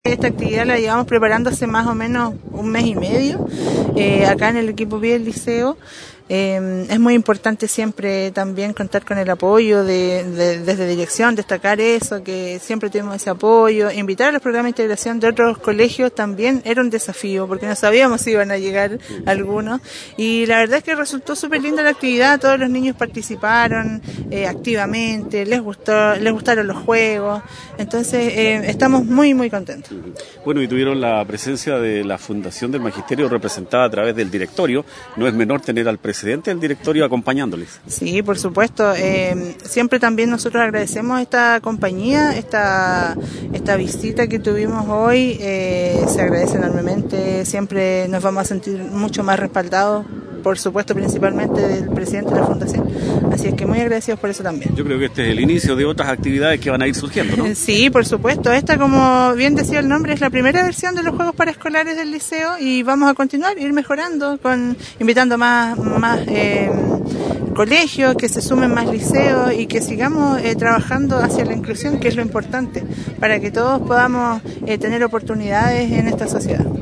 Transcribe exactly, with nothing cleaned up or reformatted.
Esta actividad la llevamos preparando hace más o menos un mes y medio, eh, acá en el equipo P I del liceo. Eh, es muy importante siempre también contar con el apoyo de, de, desde dirección, destacar eso, que siempre tuvimos ese apoyo. Invitar a los programas de integración de otros colegios también era un desafío, porque no sabíamos si iban a llegar algunos. Y la verdad es que resultó súper linda la actividad, todos los niños participaron eh, activamente, les gustó, les gustaron los juegos, entonces eh, estamos muy muy contentos. Bueno, y tuvieron la presencia de la Fundación del Magisterio representada a través del directorio. No es menor tener al presidente del directorio acompañándoles. Sí, por supuesto. Eh, siempre también nosotros agradecemos esta compañía, esta esta visita que tuvimos hoy. Eh, se agradece enormemente. Siempre nos vamos a sentir mucho más respaldados, por supuesto, principalmente del presidente de la Fundación. Así es que muy agradecidos por eso también. Yo creo que este es el inicio de otras actividades que van a ir surgiendo, ¿no? Sí, por supuesto. Esta, como bien decía el nombre, es la primera versión de los Juegos Paraescolares del liceo y vamos a continuar, ir mejorando, con invitando más, más eh, colegios, que se sumen más liceos y que sigamos eh, trabajando hacia la inclusión, que es lo importante, para que todos podamos eh, tener oportunidades en esta sociedad.